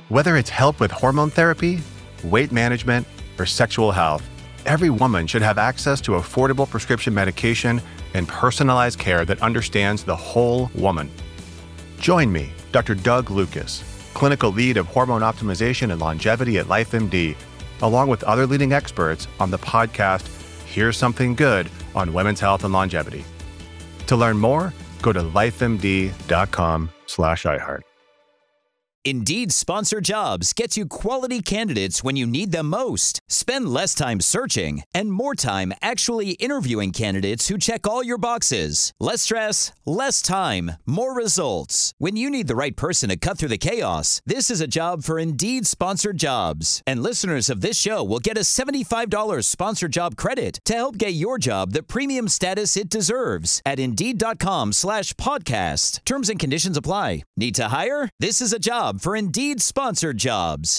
Whether it's help with hormone therapy, weight management, or sexual health, every woman should have access to affordable prescription medication and personalized care that understands the whole woman. Join me, Dr. Doug Lucas, clinical lead of hormone optimization and longevity at LifeMD, along with other leading experts on the podcast, Here's Something Good on Women's Health and Longevity. To learn more, go to lifemd.com/iHeart. Indeed Sponsor Jobs gets you quality candidates when you need them most. Spend less time searching and more time actually interviewing candidates who check all your boxes. Less stress, less time, more results. When you need the right person to cut through the chaos, this is a job for Indeed Sponsored Jobs. And listeners of this show will get a $75 sponsor job credit to help get your job the premium status it deserves at Indeed.com/podcast. Terms and conditions apply. Need to hire? This is a job for Indeed Sponsored Jobs.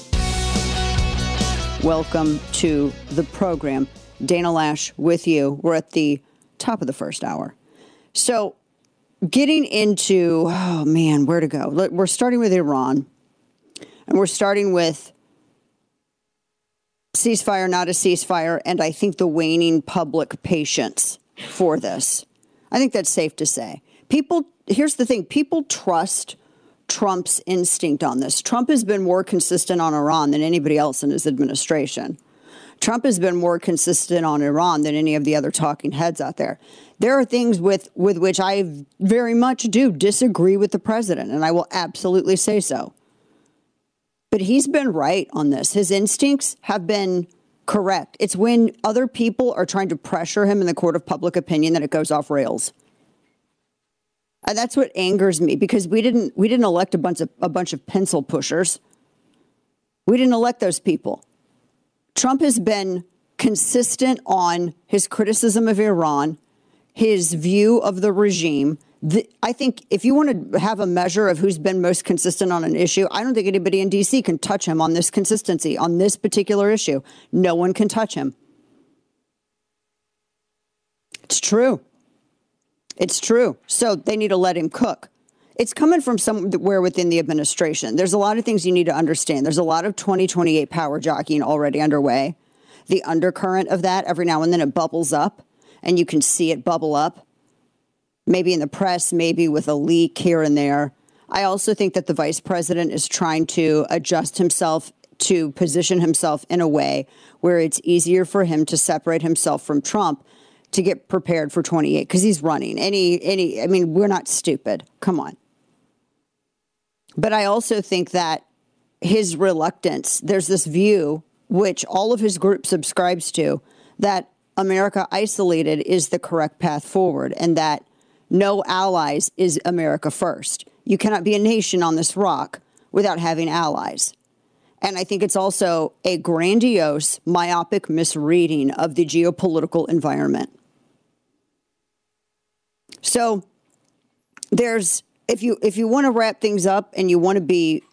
Welcome to the program. Dana Loesch with you. We're at the top of the first hour. So getting into, where to go? We're starting with Iran, and we're starting with ceasefire, not a ceasefire, and I think the waning public patience for this. I think that's safe to say. Here's the thing, people trust Trump's instinct on this. Trump has been more consistent on Iran than anybody else in his administration. Trump has been more consistent on Iran than any of the other talking heads out there. There are things with which I very much do disagree with the president, and I will absolutely say so. But he's been right on this. His instincts have been correct. It's when other people are trying to pressure him in the court of public opinion that it goes off rails. And that's what angers me, because we didn't elect a bunch of pencil pushers. We didn't elect those people. Trump has been consistent on his criticism of Iran, his view of the regime. I think if you want to have a measure of who's been most consistent on an issue, I don't think anybody in D.C. can touch him on this consistency, on this particular issue. No one can touch him. It's true. It's true. So they need to let him cook. It's coming from somewhere within the administration. There's a lot of things you need to understand. There's a lot of 2028 power jockeying already underway. The undercurrent of that, every now and then it bubbles up, and you can see it bubble up. Maybe in the press, maybe with a leak here and there. I also think that the vice president is trying to adjust himself to position himself in a way where it's easier for him to separate himself from Trump to get prepared for 28, because he's running. We're not stupid. Come on. But I also think that his reluctance, there's this view, which all of his group subscribes to, that America isolated is the correct path forward, and that no allies is America first. You cannot be a nation on this rock without having allies. And I think it's also a grandiose, myopic misreading of the geopolitical environment. So if you want to wrap things up and you want to be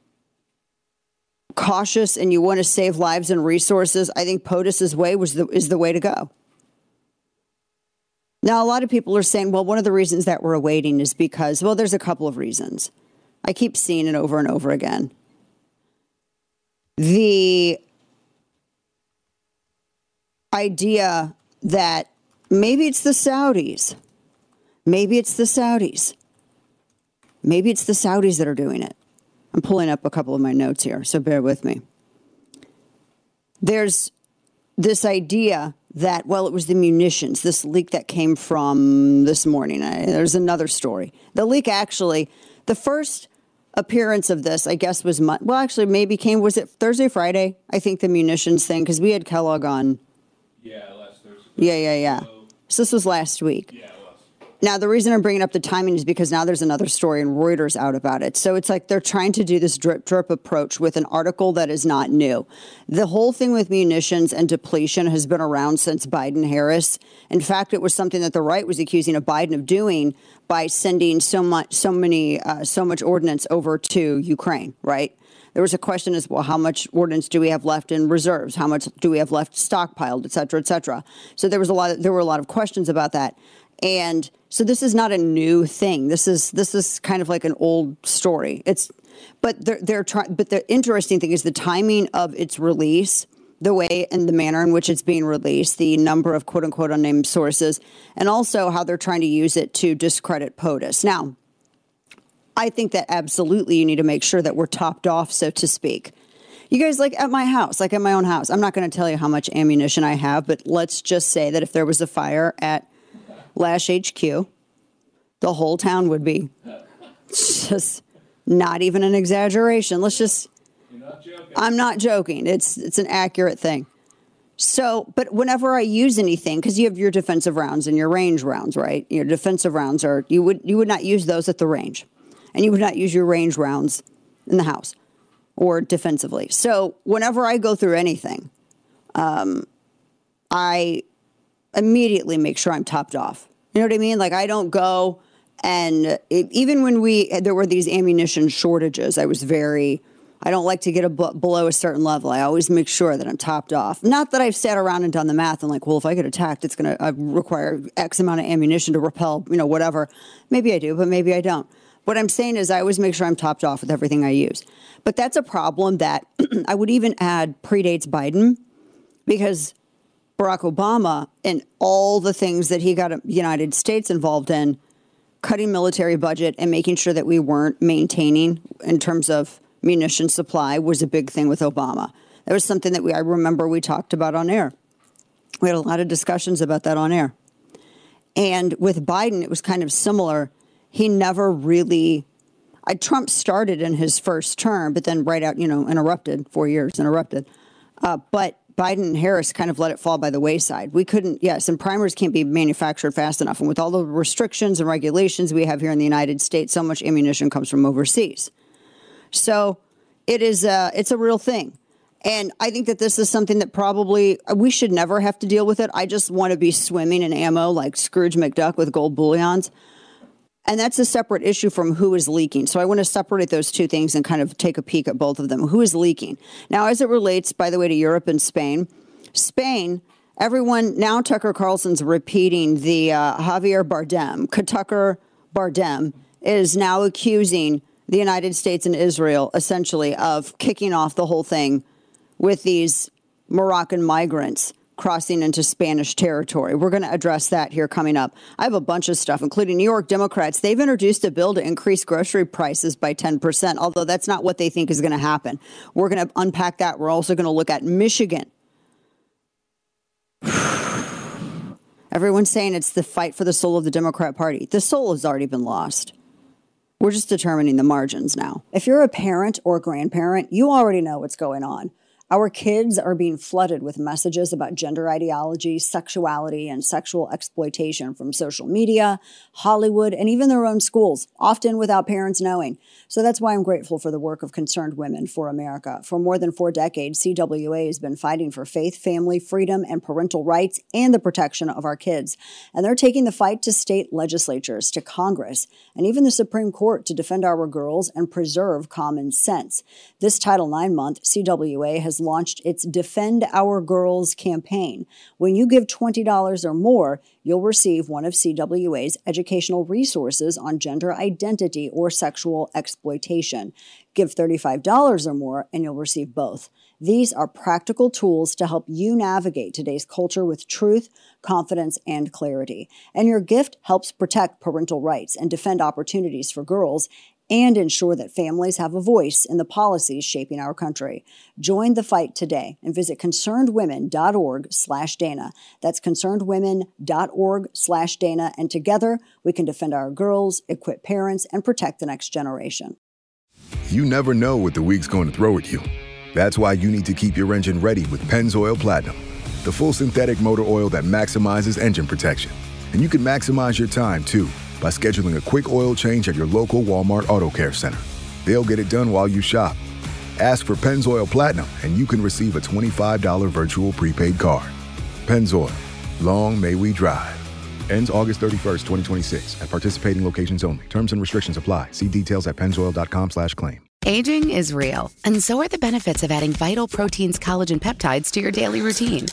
cautious and you want to save lives and resources, I think POTUS's way is the way to go. Now, a lot of people are saying, well, one of the reasons that we're awaiting is because, well, there's a couple of reasons. I keep seeing it over and over again. The idea that maybe it's the Saudis. Maybe it's the Saudis. Maybe it's the Saudis that are doing it. I'm pulling up a couple of my notes here, so bear with me. There's this idea that, well, it was the munitions, this leak that came from this morning. There's another story. The leak actually, the first appearance of this, I guess, was, was it Thursday, Friday? I think the munitions thing, because we had Kellogg on. Yeah, last Thursday. Yeah. So this was last week. Yeah. Now, the reason I'm bringing up the timing is because now there's another story and Reuters out about it. So it's like they're trying to do this drip approach with an article that is not new. The whole thing with munitions and depletion has been around since Biden-Harris. In fact, it was something that the right was accusing of Biden of doing by sending so much ordnance over to Ukraine, right? There was a question as well, how much ordnance do we have left in reserves? How much do we have left stockpiled, et cetera, et cetera? So there were a lot of questions about that. And so this is not a new thing. This is kind of like an old story. But the interesting thing is the timing of its release, the way and the manner in which it's being released, the number of quote unquote unnamed sources, and also how they're trying to use it to discredit POTUS. Now, I think that absolutely you need to make sure that we're topped off, so to speak. You guys, like at my house, like at my own house, I'm not going to tell you how much ammunition I have, but let's just say that if there was a fire at Lash HQ, the whole town would be. It's just not even an exaggeration. You're not joking. I'm not joking. It's an accurate thing. So, but whenever I use anything, because you have your defensive rounds and your range rounds, right? Your defensive rounds you would not use those at the range, and you would not use your range rounds in the house or defensively. So whenever I go through anything, I immediately make sure I'm topped off. You know what I mean? Like I don't go and even when there were these ammunition shortages, I don't like to get below a certain level. I always make sure that I'm topped off. Not that I've sat around and done the math and like, well, if I get attacked, it's going to require X amount of ammunition to repel, whatever. Maybe I do, but maybe I don't. What I'm saying is I always make sure I'm topped off with everything I use. But that's a problem that I would even add predates Biden, because Barack Obama and all the things that he got the United States involved in, cutting military budget and making sure that we weren't maintaining in terms of munition supply, was a big thing with Obama. That was something that I remember we talked about on air. We had a lot of discussions about that on air. And with Biden, it was kind of similar. He never really, Trump started in his first term, but then right out, interrupted, 4 years interrupted. But Biden and Harris kind of let it fall by the wayside. We couldn't, and primers can't be manufactured fast enough. And with all the restrictions and regulations we have here in the United States, so much ammunition comes from overseas. So it's a real thing. And I think that this is something that probably we should never have to deal with it. I just want to be swimming in ammo like Scrooge McDuck with gold bullions. And that's a separate issue from who is leaking. So I want to separate those two things and kind of take a peek at both of them. Who is leaking? Now, as it relates, by the way, to Europe and Spain, everyone, now Tucker Carlson's repeating the Javier Bardem. Tucker Bardem is now accusing the United States and Israel, essentially, of kicking off the whole thing with these Moroccan migrants crossing into Spanish territory. We're going to address that here coming up. I have a bunch of stuff, including New York Democrats. They've introduced a bill to increase grocery prices by 10%, although that's not what they think is going to happen. We're going to unpack that. We're also going to look at Michigan. Everyone's saying it's the fight for the soul of the Democrat Party. The soul has already been lost. We're just determining the margins now. If you're a parent or a grandparent, you already know what's going on. Our kids are being flooded with messages about gender ideology, sexuality, and sexual exploitation from social media, Hollywood, and even their own schools, often without parents knowing. So that's why I'm grateful for the work of Concerned Women for America. For more than 4 decades, CWA has been fighting for faith, family, freedom, and parental rights, and the protection of our kids. And they're taking the fight to state legislatures, to Congress, and even the Supreme Court to defend our girls and preserve common sense. This Title IX month, CWA has launched its Defend Our Girls campaign. When you give $20 or more, you'll receive one of CWA's educational resources on gender identity or sexual exploitation. Give $35 or more, and you'll receive both. These are practical tools to help you navigate today's culture with truth, confidence, and clarity. And your gift helps protect parental rights and defend opportunities for girls and ensure that families have a voice in the policies shaping our country. Join the fight today and visit concernedwomen.org/Dana. That's concernedwomen.org/Dana. And together we can defend our girls, equip parents, and protect the next generation. You never know what the week's going to throw at you. That's why you need to keep your engine ready with Pennzoil Platinum, the full synthetic motor oil that maximizes engine protection. And you can maximize your time, too, by scheduling a quick oil change at your local Walmart Auto Care Center. They'll get it done while you shop. Ask for Pennzoil Platinum, and you can receive a $25 virtual prepaid card. Pennzoil. Long may we drive. Ends August 31st, 2026 at participating locations only. Terms and restrictions apply. See details at pennzoil.com/claim. Aging is real, and so are the benefits of adding Vital Proteins collagen peptides to your daily routine.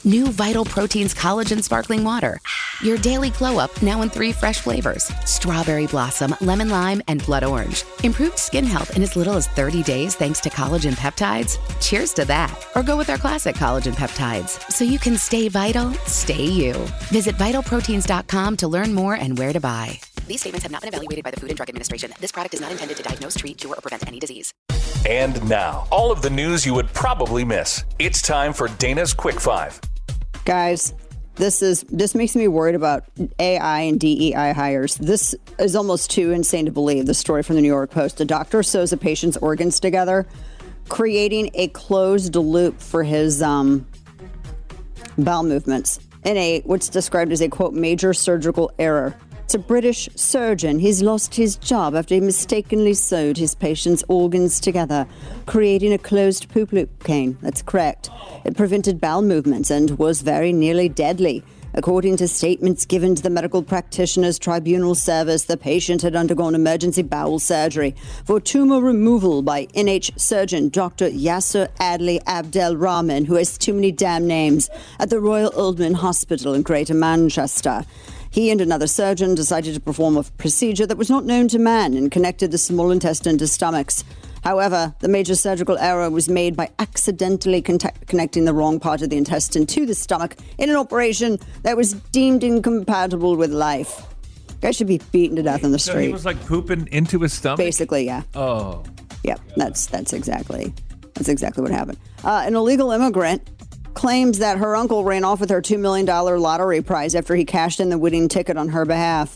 New Vital Proteins Collagen Sparkling Water. Your daily glow up now in 3 fresh flavors. Strawberry blossom, lemon lime, and blood orange. Improved skin health in as little as 30 days thanks to collagen peptides. Cheers to that. Or go with our classic collagen peptides so you can stay vital, stay you. Visit vitalproteins.com to learn more and where to buy. These statements have not been evaluated by the Food and Drug Administration. This product is not intended to diagnose, treat, cure, or prevent any disease. And now, all of the news you would probably miss. It's time for Dana's Quick 5. Guys, this makes me worried about AI and DEI hires. This is almost too insane to believe. The story from the New York Post. A doctor sews a patient's organs together, creating a closed loop for his bowel movements in what's described as a, quote, major surgical error. It's a British surgeon. He's lost his job after he mistakenly sewed his patient's organs together, creating a closed poop loop. Kane, that's correct. It prevented bowel movements and was very nearly deadly. According to statements given to the Medical Practitioners Tribunal Service, the patient had undergone emergency bowel surgery for tumor removal by NH surgeon Dr. Yasser Adli Abdel Rahman, who has too many damn names, at the Royal Oldham Hospital in Greater Manchester. He and another surgeon decided to perform a procedure that was not known to man and connected the small intestine to stomachs. However, the major surgical error was made by accidentally connecting the wrong part of the intestine to the stomach in an operation that was deemed incompatible with life. Guy should be beaten to death in the street. So he was like pooping into his stomach? Basically, yeah. Oh. Yep, that's exactly what happened. An illegal immigrant claims that her uncle ran off with her $2 million lottery prize after he cashed in the winning ticket on her behalf.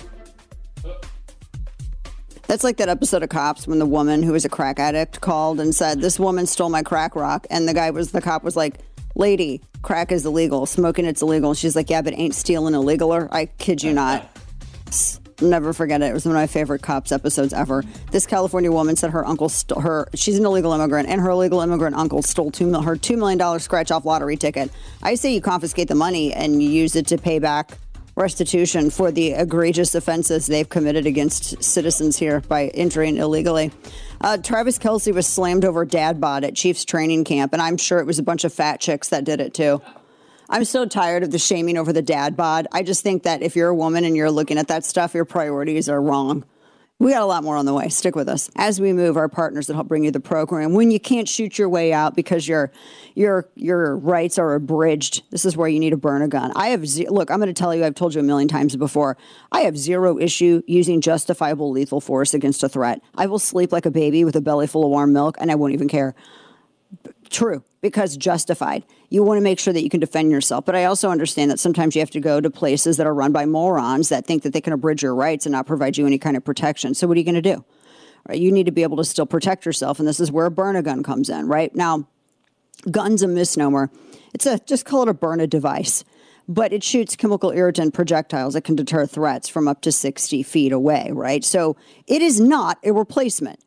That's like that episode of Cops when the woman who was a crack addict called and said, "This woman stole my crack rock." And the cop was like, "Lady, crack is illegal. Smoking it's illegal." And she's like, "Yeah, but ain't stealing illegaler?" I kid you not. Never forget it. It was one of my favorite Cops episodes ever. This California woman said her uncle stole her. She's an illegal immigrant, and her illegal immigrant uncle stole her $2 million scratch-off lottery ticket. I say you confiscate the money and you use it to pay back restitution for the egregious offenses they've committed against citizens here by entering illegally. Travis Kelce was slammed over dad bod at Chiefs training camp, and I'm sure it was a bunch of fat chicks that did it too. I'm so tired of the shaming over the dad bod. I just think that if you're a woman and you're looking at that stuff, your priorities are wrong. We got a lot more on the way. Stick with us. As we move, our partners that help bring you the program. When you can't shoot your way out because your rights are abridged, this is where you need to burn a gun. Look, I'm going to tell you, I've told you a million times before, I have zero issue using justifiable lethal force against a threat. I will sleep like a baby with a belly full of warm milk, and I won't even care. True, because justified. You want to make sure that you can defend yourself. But I also understand that sometimes you have to go to places that are run by morons that think that they can abridge your rights and not provide you any kind of protection. So what are you going to do? Right? You need to be able to still protect yourself. And this is where a burn-a-gun comes in, right? Now, gun's a misnomer. Just call it a burn-a-device. But it shoots chemical irritant projectiles that can deter threats from up to 60 feet away, right? So it is not a replacement.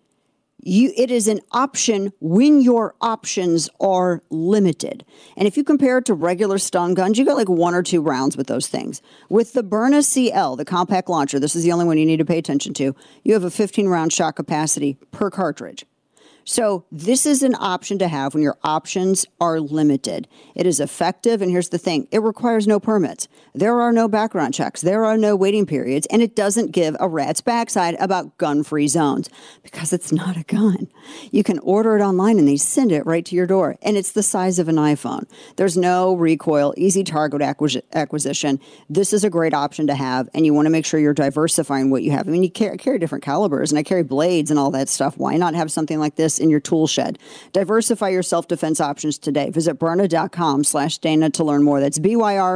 It is an option when your options are limited. And if you compare it to regular stun guns, you got like 1 or 2 rounds with those things. With the Byrna CL, the compact launcher, this is the only one you need to pay attention to, you have a 15-round shot capacity per cartridge. So this is an option to have when your options are limited. It is effective, and here's the thing. It requires no permits. There are no background checks. There are no waiting periods, and it doesn't give a rat's backside about gun-free zones because it's not a gun. You can order it online, and they send it right to your door, and it's the size of an iPhone. There's no recoil, easy target acquisition. This is a great option to have, and you want to make sure you're diversifying what you have. I mean, you carry different calibers, and I carry blades and all that stuff. Why not have something like this in your tool shed? Diversify your self-defense options today. Visit Byrna.com/Dana to learn more. That's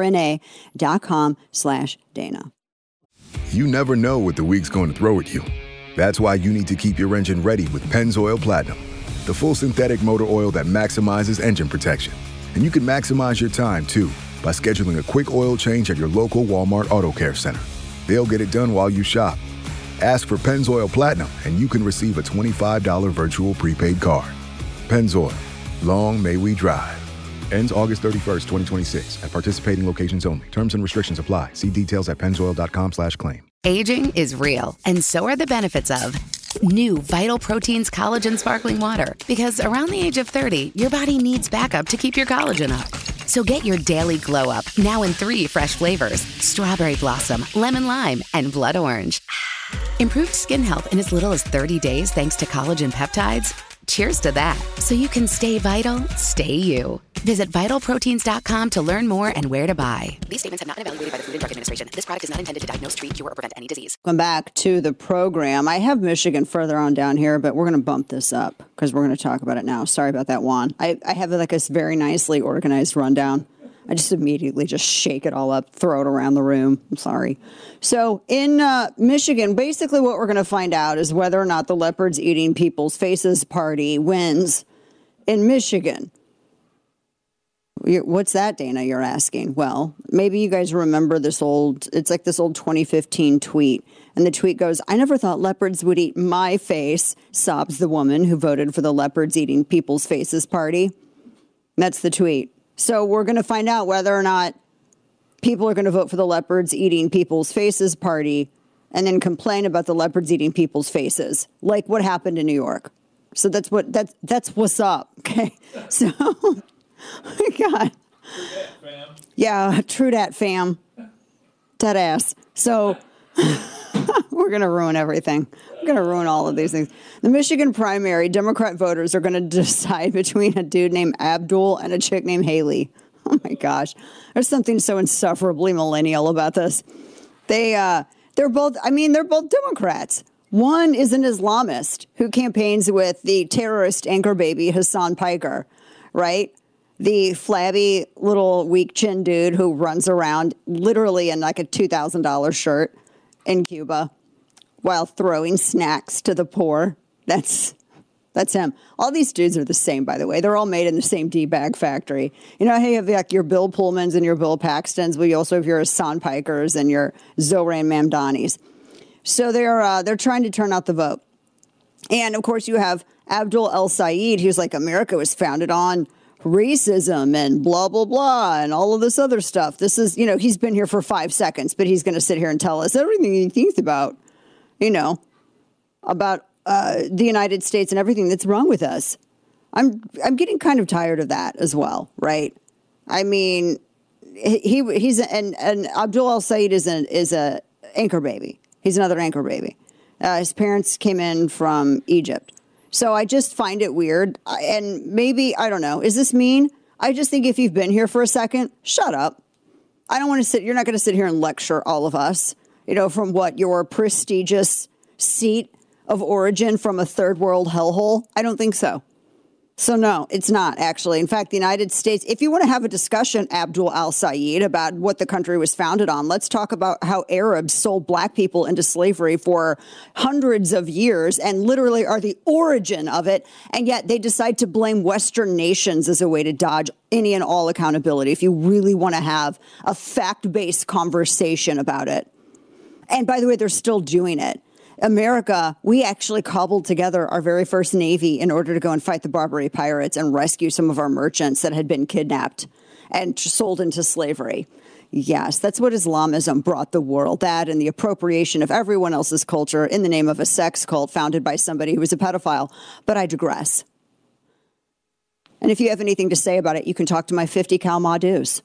BYRNA.com/Dana. You never know what the week's going to throw at you. That's why you need to keep your engine ready with Pennzoil Platinum, the full synthetic motor oil that maximizes engine protection. And you can maximize your time, too, by scheduling a quick oil change at your local Walmart Auto Care Center. They'll get it done while you shop. Ask for Pennzoil Platinum, and you can receive a $25 virtual prepaid card. Pennzoil. Long may we drive. Ends August 31st, 2026 at participating locations only. Terms and restrictions apply. See details at pennzoil.com/claim. Aging is real, and so are the benefits of new Vital Proteins Collagen Sparkling Water. Because around the age of 30, your body needs backup to keep your collagen up. So get your daily glow up now in 3 fresh flavors: strawberry blossom, lemon lime, and blood orange. Improved skin health in as little as 30 days thanks to collagen peptides. Cheers to that. So you can stay vital, stay you. Visit vitalproteins.com to learn more and where to buy. These statements have not been evaluated by the Food and Drug Administration. This product is not intended to diagnose, treat, cure, or prevent any disease. Welcome back to the program. I have Michigan further on down here, but we're going to bump this up because we're going to talk about it now. Sorry about that, Juan. I have like a very nicely organized rundown. I just immediately just shake it all up, throw it around the room. I'm sorry. So in Michigan, basically what we're going to find out is whether or not the Leopards Eating People's Faces party wins in Michigan. What's that, Dana, you're asking? Well, maybe you guys remember it's like this old 2015 tweet. And the tweet goes, "I never thought leopards would eat my face," sobs the woman who voted for the Leopards Eating People's Faces party. That's the tweet. So we're going to find out whether or not people are going to vote for the Leopards Eating People's Faces party and then complain about the leopards eating people's faces, like what happened in New York. So that's what's up. Okay. So, oh my God. Yeah, true dat, fam. Dead ass. So we're going to ruin everything. We're going to ruin all of these things. The Michigan primary, Democrat voters are going to decide between a dude named Abdul and a chick named Haley. Oh, my gosh. There's something so insufferably millennial about this. They're both Democrats. One is an Islamist who campaigns with the terrorist anchor baby, Hassan Piker, right? The flabby little weak chin dude who runs around literally in like a $2,000 shirt in Cuba while throwing snacks to the poor. That's him. All these dudes are the same, by the way. They're all made in the same D-bag factory. You know how you have like your Bill Pullmans and your Bill Paxtons, but you also have your Hassan Pikers and your Zohran Mamdanis. So they're trying to turn out the vote. And, of course, you have Abdul El-Sayed, who's like, America was founded on racism and blah, blah, blah, and all of this other stuff. This is, he's been here for 5 seconds, but he's going to sit here and tell us everything he thinks about, about the United States and everything that's wrong with us. I'm getting kind of tired of that as well, right? I mean, he's and Abdul El-Sayed is a anchor baby. He's another anchor baby. His parents came in from Egypt. So I just find it weird. And maybe, I don't know, is this mean? I just think if you've been here for a second, shut up. I don't want to you're not going to sit here and lecture all of us, from what your prestigious seat of origin from a third world hellhole. I don't think so. So no, it's not actually. In fact, the United States, if you want to have a discussion, Abdul El-Sayed, about what the country was founded on, let's talk about how Arabs sold black people into slavery for hundreds of years and literally are the origin of it. And yet they decide to blame Western nations as a way to dodge any and all accountability. If you really want to have a fact-based conversation about it. And by the way, they're still doing it. America, we actually cobbled together our very first Navy in order to go and fight the Barbary pirates and rescue some of our merchants that had been kidnapped and sold into slavery. Yes, that's what Islamism brought the world, that and the appropriation of everyone else's culture in the name of a sex cult founded by somebody who was a pedophile. But I digress. And if you have anything to say about it, you can talk to my 50 cal Madus.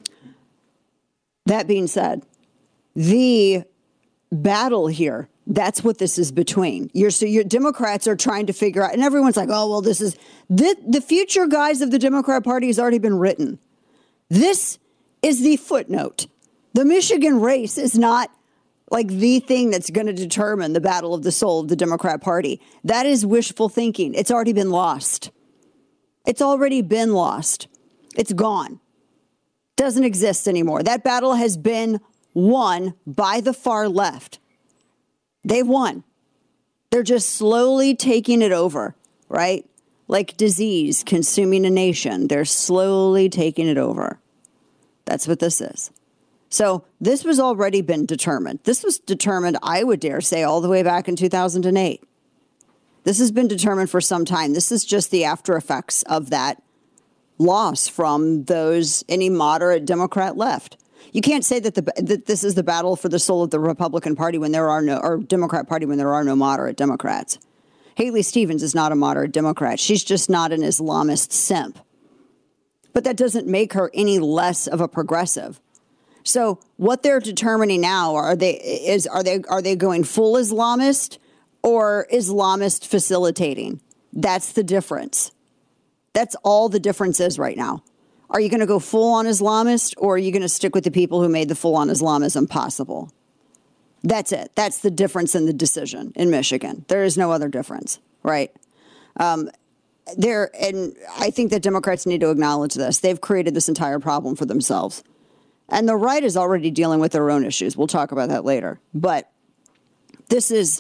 That being said, the battle here, that's what this is between. Your Democrats are trying to figure out, and everyone's like, oh, well, this is the future, guys, of the Democrat Party has already been written. This is the footnote. The Michigan race is not like the thing that's going to determine the battle of the soul of the Democrat Party. That is wishful thinking. It's already been lost. It's already been lost. It's gone. Doesn't exist anymore. That battle has been won by the far left. They've won. They're just slowly taking it over, right? Like disease consuming a nation. They're slowly taking it over. That's what this is. So this was already been determined. This was determined, I would dare say, all the way back in 2008. This has been determined for some time. This is just the after effects of that loss from any moderate Democrat left. You can't say that this is the battle for the soul of the Republican Party when there are or Democrat Party when there are no moderate Democrats. Haley Stevens is not a moderate Democrat. She's just not an Islamist simp. but that doesn't make her any less of a progressive. So what they're determining now, are they going full Islamist or Islamist facilitating? That's the difference. That's all the difference is right now. Are you going to go full on Islamist, or are you going to stick with the people who made the full on Islamism possible? That's it. That's the difference in the decision in Michigan. There is no other difference, right? And I think that Democrats need to acknowledge this. They've created this entire problem for themselves. And the right is already dealing with their own issues. We'll talk about that later. But this is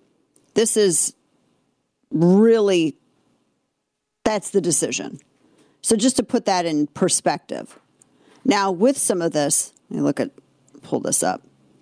really, that's the decision. So just to put that in perspective. Now, with some of this, let me pull this up.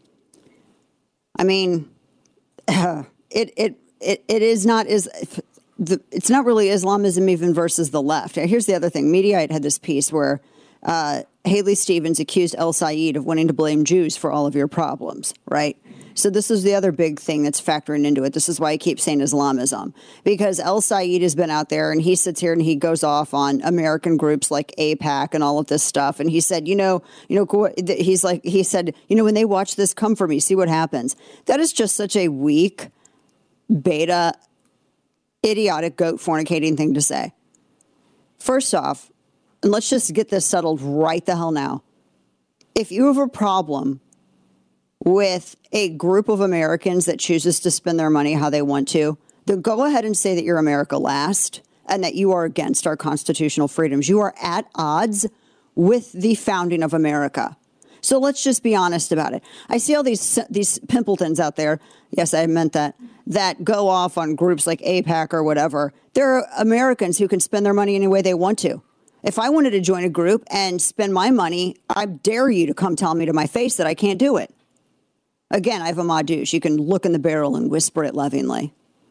I mean, it is not it's not really Islamism even versus the left. Here's the other thing. Mediaite had this piece where Haley Stevens accused El Sayed of wanting to blame Jews for all of your problems, right? So this is the other big thing that's factoring into it. This is why I keep saying Islamism, because El Sayed has been out there and he sits here and he goes off on American groups like AIPAC and all of this stuff. And he said, he said, when they watch this, come for me, see what happens. That is just such a weak, beta, idiotic, goat fornicating thing to say. First off, and let's just get this settled right the hell now. If you have a problem with a group of Americans that chooses to spend their money how they want to, then go ahead and say that you're America last and that you are against our constitutional freedoms. You are at odds with the founding of America. So let's just be honest about it. I see all these pimpletons out there. Yes, I meant that go off on groups like AIPAC or whatever. They're Americans who can spend their money any way they want to. If I wanted to join a group and spend my money, I dare you to come tell me to my face that I can't do it. Again, I have a ma-douche. You can look in the barrel and whisper it lovingly.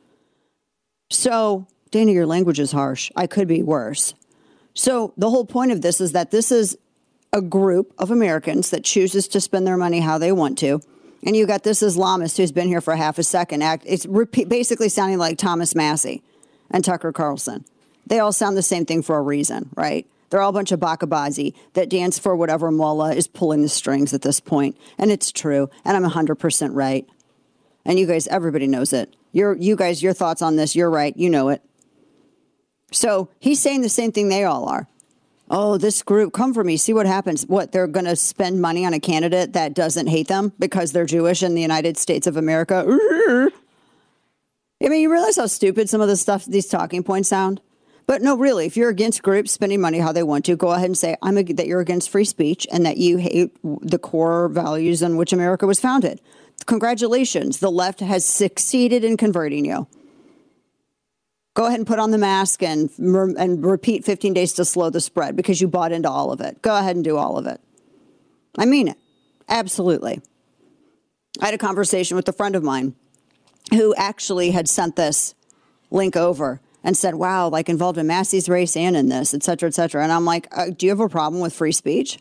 So, Dana, your language is harsh. I could be worse. So the whole point of this is that this is a group of Americans that chooses to spend their money how they want to. And you got this Islamist who's been here for half a second. It's basically sounding like Thomas Massey and Tucker Carlson. They all sound the same thing for a reason, right? They're all a bunch of bakabazi that dance for whatever mullah is pulling the strings at this point. And it's true. And I'm 100% right. And you guys, everybody knows it. You guys, your thoughts on this, you're right. You know it. So he's saying the same thing they all are. Oh, this group, come for me, see what happens. What, they're going to spend money on a candidate that doesn't hate them because they're Jewish in the United States of America? I mean, you realize how stupid some of the stuff, these talking points sound? But no, really, if you're against groups spending money how they want to, go ahead and say that you're against free speech and that you hate the core values on which America was founded. Congratulations. The left has succeeded in converting you. Go ahead and put on the mask and repeat 15 days to slow the spread because you bought into all of it. Go ahead and do all of it. I mean it. Absolutely. I had a conversation with a friend of mine who actually had sent this link over and said, wow, like involved in Massey's race and in this, et cetera, et cetera. And I'm like, do you have a problem with free speech?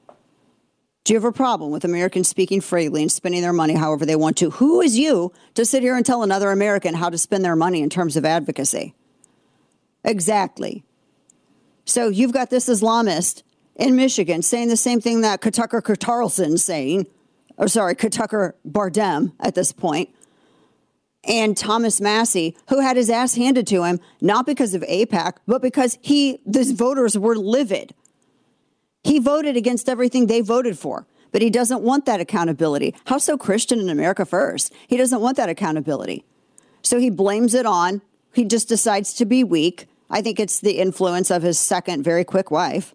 Do you have a problem with Americans speaking freely and spending their money however they want to? Who is you to sit here and tell another American how to spend their money in terms of advocacy? Exactly. So you've got this Islamist in Michigan saying the same thing that Tucker Carlson's saying, Tucker Bardem at this point, and Thomas Massey, who had his ass handed to him, not because of AIPAC, but because these voters were livid. He voted against everything they voted for, but he doesn't want that accountability. How so Christian in America first? He doesn't want that accountability. So he blames it on, he just decides to be weak. I think it's the influence of his second very quick wife.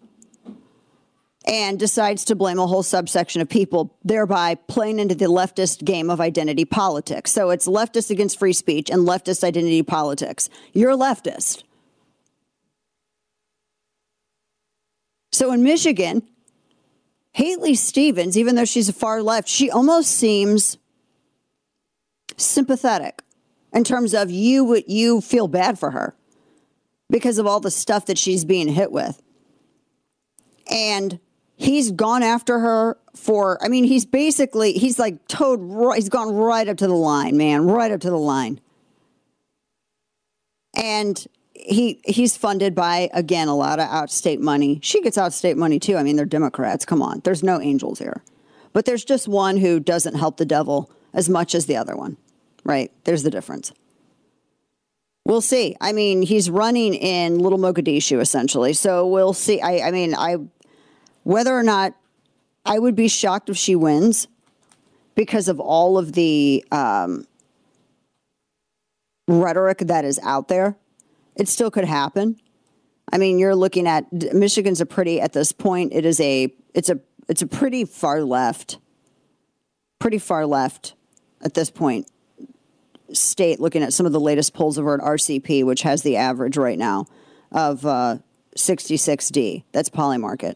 And decides to blame a whole subsection of people, thereby playing into the leftist game of identity politics. So it's leftist against free speech and leftist identity politics. You're a leftist. So in Michigan, Haley Stevens, even though she's a far left, she almost seems sympathetic in terms of you feel bad for her because of all the stuff that she's being hit with. And he's gone after her he's gone right up to the line, man, right up to the line. And he's funded by, again, a lot of outstate money. She gets outstate money, too. I mean, they're Democrats. Come on. There's no angels here. But there's just one who doesn't help the devil as much as the other one, right? There's the difference. We'll see. I mean, he's running in Little Mogadishu, essentially. So we'll see. Whether or not, I would be shocked if she wins because of all of the rhetoric that is out there. It still could happen. I mean, you're looking at Michigan's at this point, it's a pretty far left at this point state, looking at some of the latest polls over at RCP, which has the average right now of 66D. That's Polymarket.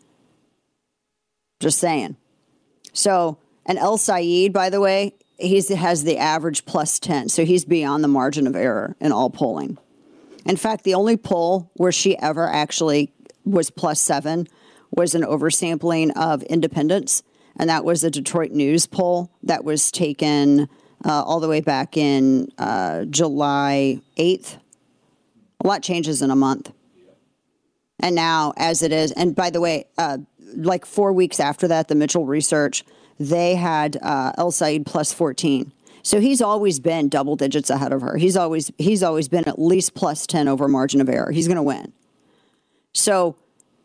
Just saying. So, and El Sayed, by the way, he has the average plus 10. So he's beyond the margin of error in all polling. In fact, the only poll where she ever actually was plus 7 was an oversampling of independents. And that was a Detroit News poll that was taken all the way back in July 8th. A lot changes in a month. And now, as it is, and by the way, like 4 weeks after that, the Mitchell Research, they had El Sayed plus 14. So he's always been double digits ahead of her. He's always been at least plus 10 over margin of error. He's going to win. So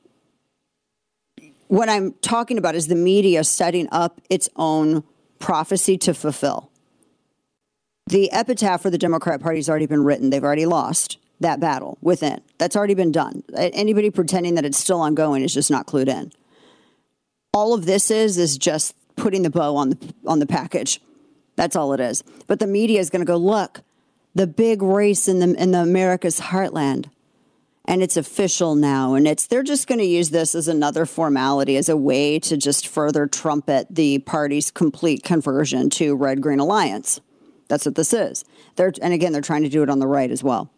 what I'm talking about is the media setting up its own prophecy to fulfill. The epitaph for the Democrat Party has already been written. They've already lost that battle within. That's already been done. Anybody pretending that it's still ongoing is just not clued in. All of this is just putting the bow on the package. That's all it is. But the media is going to go, look, the big race in the America's heartland. And it's official now. And they're just going to use this as another formality, as a way to just further trumpet the party's complete conversion to Red-Green Alliance. That's what this is. And again, they're trying to do it on the right as well.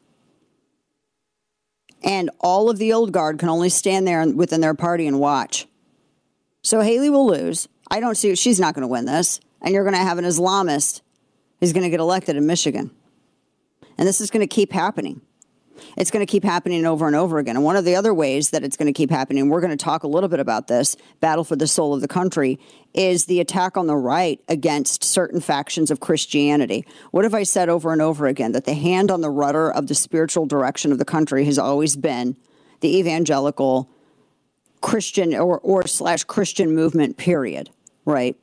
And all of the old guard can only stand there within their party and watch. So Haley will lose. I don't see, she's not going to win this. And you're going to have an Islamist who's going to get elected in Michigan. And this is going to keep happening. It's going to keep happening over and over again. And one of the other ways that it's going to keep happening, we're going to talk a little bit about this, battle for the soul of the country, is the attack on the right against certain factions of Christianity. What have I said over and over again? That the hand on the rudder of the spiritual direction of the country has always been the evangelical Christian or / Christian movement, period. Right?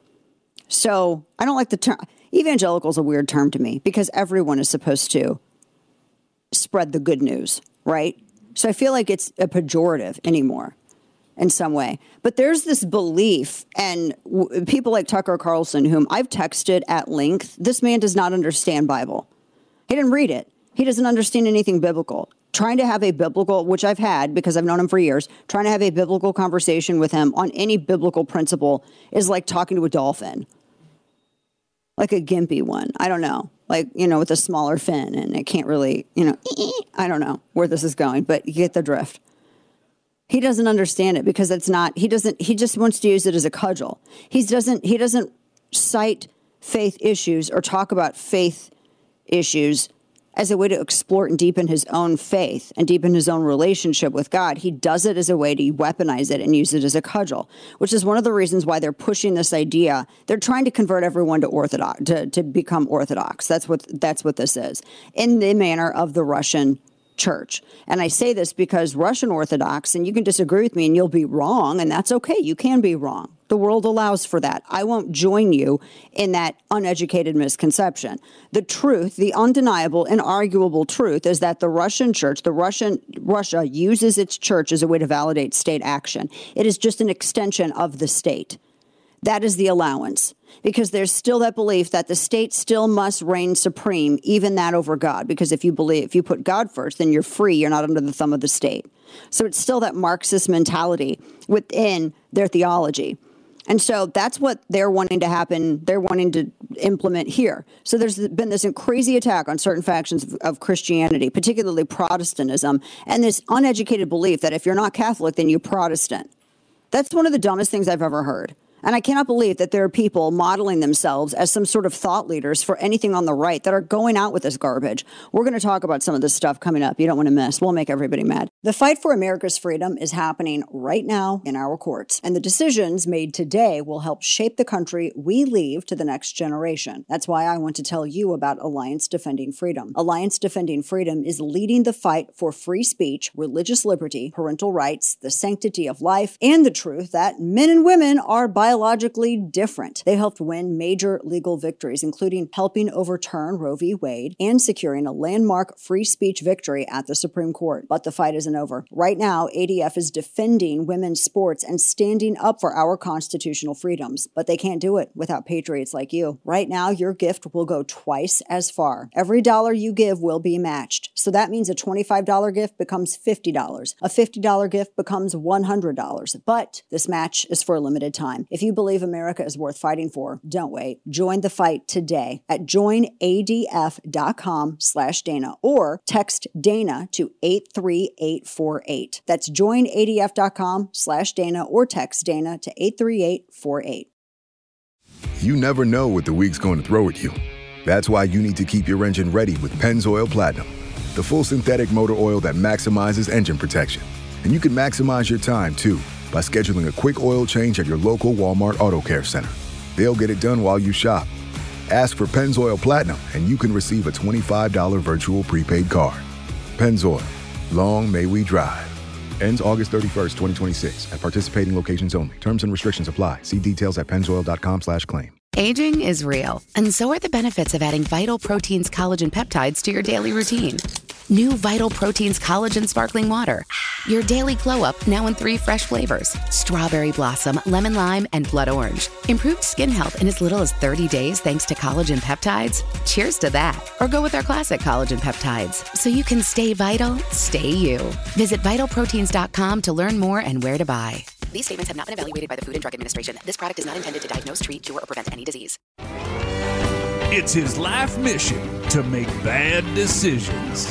So I don't like the term. Evangelical is a weird term to me because everyone is supposed to spread the good news, right? So I feel like it's a pejorative anymore in some way. But there's this belief, and people like Tucker Carlson, whom I've texted at length, this man does not understand Bible. He didn't read it. He doesn't understand anything biblical. Trying to have a biblical, which I've had because I've known him for years, trying to have a biblical conversation with him on any biblical principle is like talking to a dolphin. Like a gimpy one. I don't know. Like, with a smaller fin, and it can't really, I don't know where this is going, but you get the drift. He doesn't understand it because he just wants to use it as a cudgel. He doesn't cite faith issues or talk about faith issues as a way to explore and deepen his own faith and deepen his own relationship with God. He does it as a way to weaponize it and use it as a cudgel, which is one of the reasons why they're pushing this idea. They're trying to convert everyone to Orthodox, to become Orthodox. That's what this is, in the manner of the Russian church. And I say this because Russian Orthodox, and you can disagree with me and you'll be wrong, and that's okay. You can be wrong. The world allows for that. I won't join you in that uneducated misconception. The truth, the undeniable, inarguable truth is that the Russian church, Russia uses its church as a way to validate state action. It is just an extension of the state. That is the allowance, because there's still that belief that the state still must reign supreme, even that over God. Because if you put God first, then you're free. You're not under the thumb of the state. So it's still that Marxist mentality within their theology. And so that's what they're wanting to happen. They're wanting to implement here. So there's been this crazy attack on certain factions of Christianity, particularly Protestantism, and this uneducated belief that if you're not Catholic, then you're Protestant. That's one of the dumbest things I've ever heard. And I cannot believe that there are people modeling themselves as some sort of thought leaders for anything on the right that are going out with this garbage. We're going to talk about some of this stuff coming up. You don't want to miss. We'll make everybody mad. The fight for America's freedom is happening right now in our courts. And the decisions made today will help shape the country we leave to the next generation. That's why I want to tell you about Alliance Defending Freedom. Alliance Defending Freedom is leading the fight for free speech, religious liberty, parental rights, the sanctity of life, and the truth that men and women are biologically different. They helped win major legal victories, including helping overturn Roe v. Wade and securing a landmark free speech victory at the Supreme Court. But the fight isn't over. Right now, ADF is defending women's sports and standing up for our constitutional freedoms. But they can't do it without patriots like you. Right now, your gift will go twice as far. Every dollar you give will be matched. So that means a $25 gift becomes $50. A $50 gift becomes $100. But this match is for a limited time. If you believe America is worth fighting for, don't wait. Join the fight today at joinadf.com/Dana or text Dana to 83848. That's joinadf.com/Dana or text Dana to 83848. You never know what the week's going to throw at you. That's why you need to keep your engine ready with Pennzoil Platinum, the full synthetic motor oil that maximizes engine protection. And you can maximize your time, too, by scheduling a quick oil change at your local Walmart Auto Care Center. They'll get it done while you shop. Ask for Pennzoil Platinum, and you can receive a $25 virtual prepaid card. Pennzoil. Long may we drive. Ends August 31st, 2026 at participating locations only. Terms and restrictions apply. See details at pennzoil.com/claim. Aging is real, and so are the benefits of adding Vital Proteins collagen peptides to your daily routine. New Vital Proteins collagen sparkling water. Your daily glow up now in 3 fresh flavors: strawberry blossom, lemon lime, and blood orange. Improved skin health in as little as 30 days thanks to collagen peptides. Cheers to that. Or go with our classic collagen peptides so you can stay vital, stay you. Visit vitalproteins.com to learn more and where to buy. These statements have not been evaluated by the Food and Drug Administration. This product is not intended to diagnose, treat, cure, or prevent any disease. It's his life mission to make bad decisions.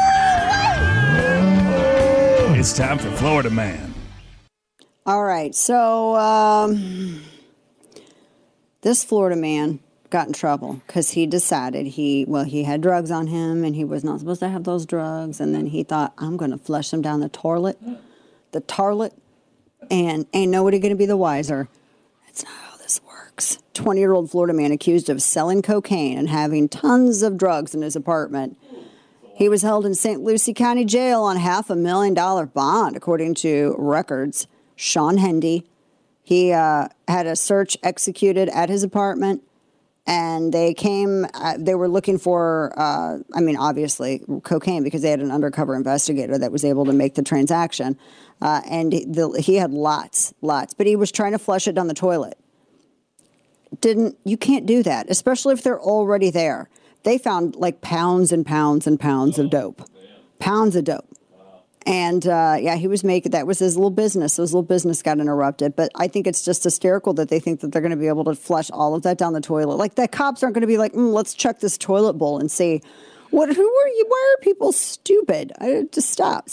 It's time for Florida Man. All right, so this Florida man got in trouble because he decided he had drugs on him and he was not supposed to have those drugs, and then he thought, I'm going to flush them down the toilet, and ain't nobody going to be the wiser. That's not how this works. 20-year-old Florida man accused of selling cocaine and having tons of drugs in his apartment. He was held in St. Lucie County Jail on $500,000 bond, according to records. Sean Hendy, he had a search executed at his apartment, and they were looking for, obviously, cocaine, because they had an undercover investigator that was able to make the transaction. And he had lots, but he was trying to flush it down the toilet. You can't do that, especially if they're already there. They found like pounds and pounds and pounds of dope. Pounds of dope. And he was that was his little business. His little business got interrupted. But I think it's just hysterical that they think that they're going to be able to flush all of that down the toilet. Like, the cops aren't going to be like, let's check this toilet bowl and see, who are you? Why are people stupid? Just stop.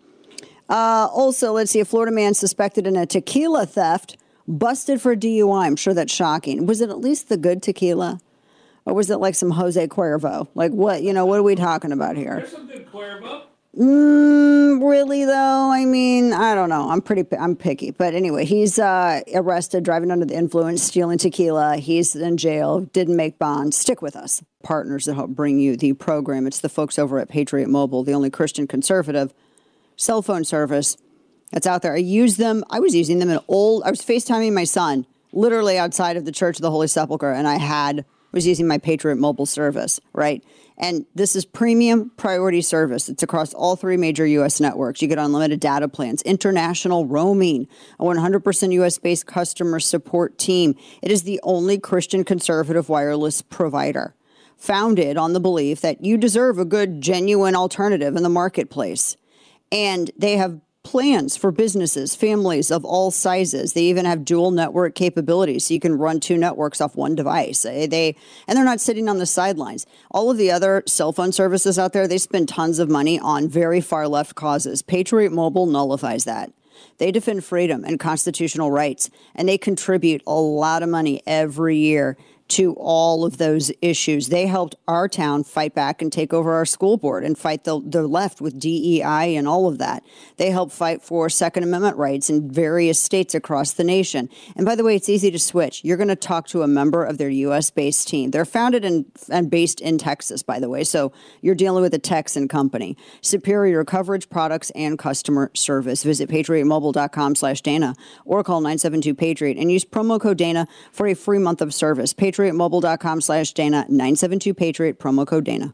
Also, let's see, a Florida man suspected in a tequila theft, busted for DUI. I'm sure that's shocking. Was it at least the good tequila? Or was it like some Jose Cuervo? Like, what are we talking about here? There's some good Cuervo. Really, though? I mean, I don't know. I'm picky. But anyway, he's arrested, driving under the influence, stealing tequila. He's in jail, didn't make bond. Stick with us. Partners that help bring you the program. It's the folks over at Patriot Mobile, the only Christian conservative cell phone service that's out there. I use them. I was using them I was FaceTiming my son, literally outside of the Church of the Holy Sepulchre, and I was using my Patriot Mobile service, right? And this is premium priority service. It's across all 3 major U.S. networks. You get unlimited data plans, international roaming, a 100% U.S.-based customer support team. It is the only Christian conservative wireless provider, founded on the belief that you deserve a good, genuine alternative in the marketplace. And they have plans for businesses, families of all sizes. They even have dual network capabilities, so you can run 2 networks off one device. And they're not sitting on the sidelines. All of the other cell phone services out there, they spend tons of money on very far left causes. Patriot Mobile nullifies that. They defend freedom and constitutional rights, and they contribute a lot of money every year to all of those issues. They helped our town fight back and take over our school board and fight the left with DEI and all of that. They helped fight for Second Amendment rights in various states across the nation. And by the way, it's easy to switch. You're going to talk to a member of their U.S.-based team. They're founded and based in Texas, by the way, so you're dealing with a Texan company. Superior coverage, products, and customer service. Visit PatriotMobile.com/Dana or call 972-PATRIOT and use promo code Dana for a free month of service. PatriotMobile.com/Dana, 972-PATRIOT, promo code Dana.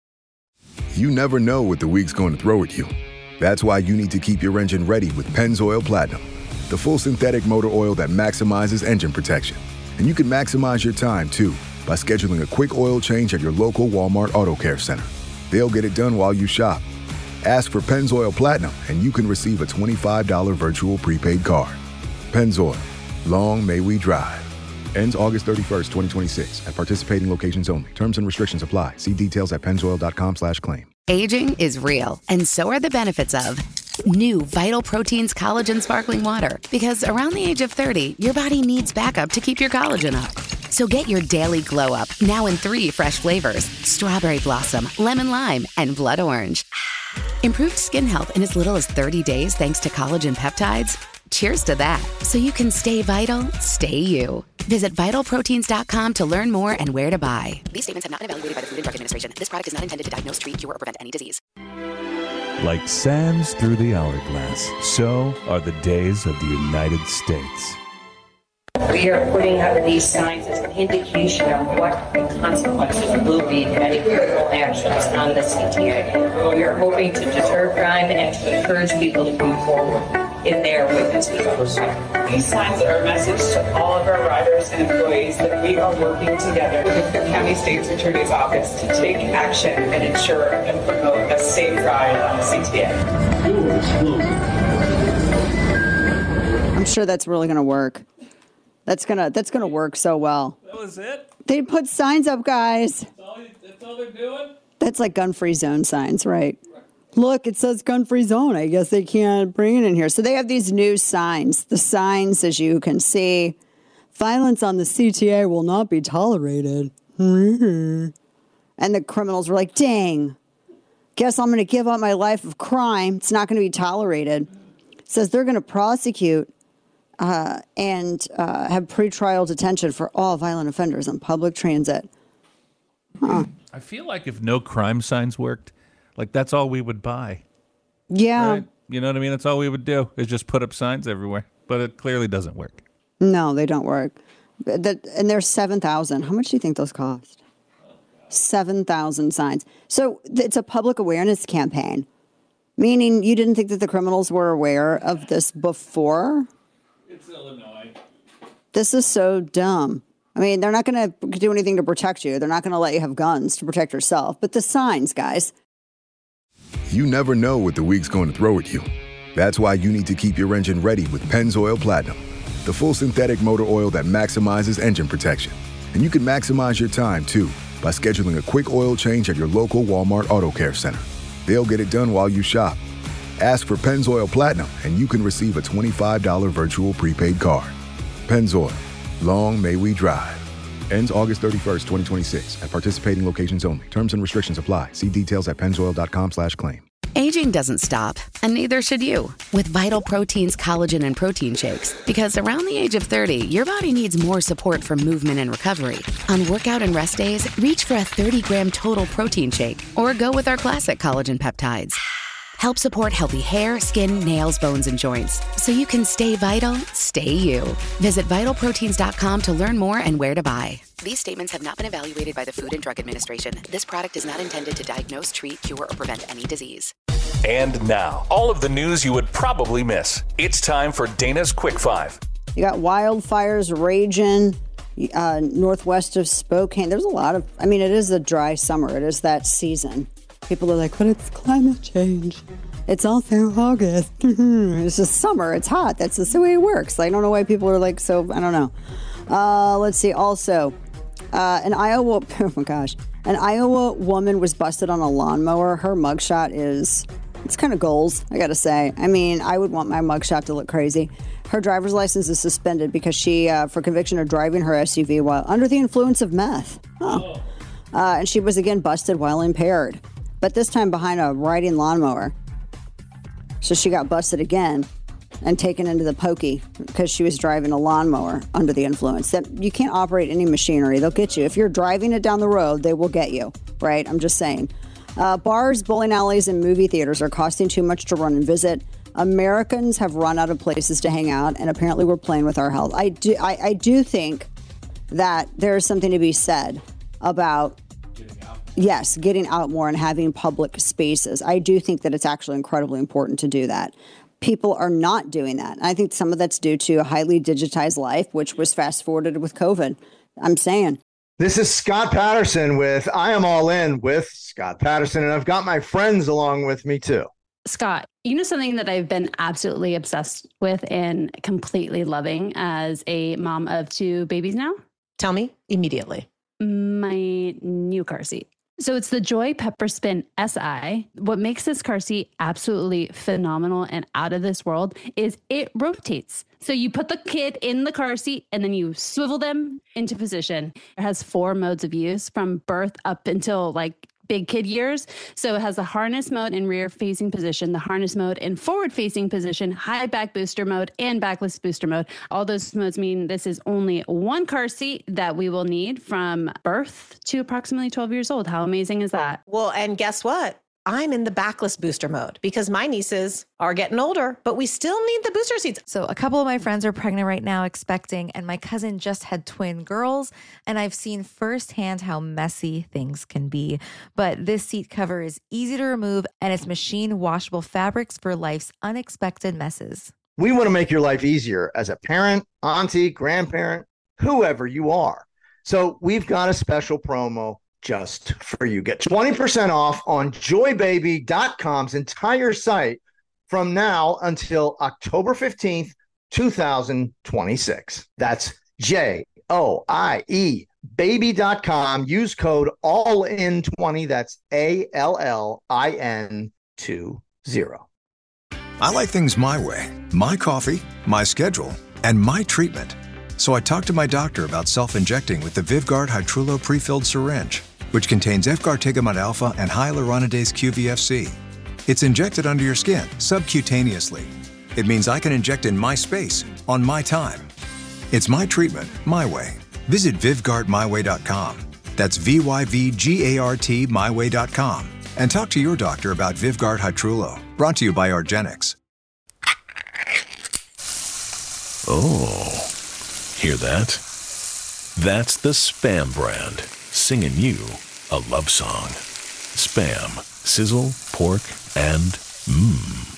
You never know what the week's going to throw at you. That's why you need to keep your engine ready with Pennzoil Platinum, the full synthetic motor oil that maximizes engine protection. And you can maximize your time, too, by scheduling a quick oil change at your local Walmart Auto Care Center. They'll get it done while you shop. Ask for Pennzoil Platinum, and you can receive a $25 virtual prepaid card. Pennzoil. Long may we drive. Ends August 31st, 2026 at participating locations only. Terms and restrictions apply. See details at pennzoil.com/claim. Aging is real, and so are the benefits of new Vital Proteins Collagen Sparkling Water. Because around the age of 30, your body needs backup to keep your collagen up. So get your daily glow up, now in 3 fresh flavors: Strawberry Blossom, Lemon Lime, and Blood Orange. Improved skin health in as little as 30 days thanks to collagen peptides. Cheers to that. So you can stay vital, stay you. Visit vitalproteins.com to learn more and where to buy. These statements have not been evaluated by the Food and Drug Administration. This product is not intended to diagnose, treat, cure, or prevent any disease. Like sands through the hourglass, so are the days of the United States. We are putting up these signs as an indication of what the consequences will be to any criminal actions on the CTA. We are hoping to deter crime and to encourage people to move forward in their witness protection. These signs are a message to all of our riders and employees that we are working together with the County State's Attorney's Office to take action and ensure and promote a safe ride on the CTA. I'm sure that's really going to work. That's gonna work so well. That was it? They put signs up, guys. That's all they're doing? That's like gun-free zone signs, right? Look, it says gun-free zone. I guess they can't bring it in here. So they have these new signs. The signs, as you can see, violence on the CTA will not be tolerated. And the criminals were like, dang, guess I'm going to give up my life of crime. It's not going to be tolerated. It says they're going to prosecute and have pretrial detention for all violent offenders on public transit. Huh. I feel like if no crime signs worked, like that's all we would buy. Yeah. Right? You know what I mean? That's all we would do is just put up signs everywhere. But it clearly doesn't work. No, they don't work. And there's 7,000. How much do you think those cost? 7,000 signs. So it's a public awareness campaign, meaning you didn't think that the criminals were aware of this before? It's Illinois. This is so dumb. I mean, they're not going to do anything to protect you. They're not going to let you have guns to protect yourself. But the signs, guys. You never know what the week's going to throw at you. That's why you need to keep your engine ready with Pennzoil Platinum, the full synthetic motor oil that maximizes engine protection. And you can maximize your time, too, by scheduling a quick oil change at your local Walmart Auto Care Center. They'll get it done while you shop. Ask for Pennzoil Platinum, and you can receive a $25 virtual prepaid card. Pennzoil. Long may we drive. Ends August 31st, 2026 at participating locations only. Terms and restrictions apply. See details at pennzoil.com/claim. Aging doesn't stop, and neither should you, with Vital Proteins Collagen and Protein Shakes. Because around the age of 30, your body needs more support for movement and recovery. On workout and rest days, reach for a 30-gram total protein shake or go with our classic collagen peptides. Help support healthy hair, skin, nails, bones, and joints so you can stay vital, stay you. Visit vitalproteins.com to learn more and where to buy. These statements have not been evaluated by the Food and Drug Administration. This product is not intended to diagnose, treat, cure, or prevent any disease. And now, all of the news you would probably miss. It's time for Dana's Quick Five. You got wildfires raging northwest of Spokane. There's a lot of, it is a dry summer. It is that season. People are like, but it's climate change. It's also August. It's just summer. It's hot. That's just the way it works. I don't know why people are like, so, I don't know. Let's see. Also, an Iowa woman was busted on a lawnmower. Her mugshot is It's kind of goals, I gotta say. I mean, I would want my mugshot to look crazy. Her driver's license is suspended because she, for conviction of driving her SUV while under the influence of meth. Oh. And she was again busted while impaired, but this time behind a riding lawnmower. So she got busted again and taken into the pokey because she was driving a lawnmower under the influence. That you can't operate any machinery. They'll get you. If you're driving it down the road, they will get you, right? I'm just saying. Bars, bowling alleys, and movie theaters are costing too much to run and visit. Americans have run out of places to hang out, and apparently we're playing with our health. I do think that there is something to be said about getting out more and having public spaces. I do think that it's actually incredibly important to do that. People are not doing that. I think some of that's due to a highly digitized life, which was fast forwarded with COVID. I'm saying. This is Scott Patterson with I Am All In with Scott Patterson, and I've got my friends along with me too. Scott, you know something that I've been absolutely obsessed with and completely loving as a mom of 2 babies now? Tell me immediately. My new car seat. So it's the Joy Pepper Spin SI. What makes this car seat absolutely phenomenal and out of this world is it rotates. So you put the kid in the car seat and then you swivel them into position. It has 4 modes of use from birth up until like big kid years. So it has the harness mode in rear facing position, the harness mode in forward facing position, high back booster mode, and backless booster mode. All those modes mean this is only one car seat that we will need from birth to approximately 12 years old. How amazing is that? Well, and guess what? I'm in the backless booster mode because my nieces are getting older, but we still need the booster seats. So a couple of my friends are pregnant right now, expecting, and my cousin just had twin girls, and I've seen firsthand how messy things can be. But this seat cover is easy to remove, and it's machine washable fabrics for life's unexpected messes. We want to make your life easier as a parent, auntie, grandparent, whoever you are. So we've got a special promo just for you. Get 20% off on joybaby.com's entire site from now until October 15th, 2026. That's JOIE baby.com. Use code ALLIN20. That's ALLIN20. I like things my way. My coffee, my schedule, and my treatment. So I talked to my doctor about self-injecting with the Vyvgart Hytrulo prefilled syringe, which contains Efgartigimod alpha and hyaluronidase QVFC. It's injected under your skin, subcutaneously. It means I can inject in my space, on my time. It's my treatment, my way. Visit VyvgartMyWay.com. That's VYVGART MyWay.com. And talk to your doctor about Vyvgart Hytrulo. Brought to you by argenx. Oh, hear that? That's the Spam brand, singing you a love song. Spam, sizzle, pork, and mmm.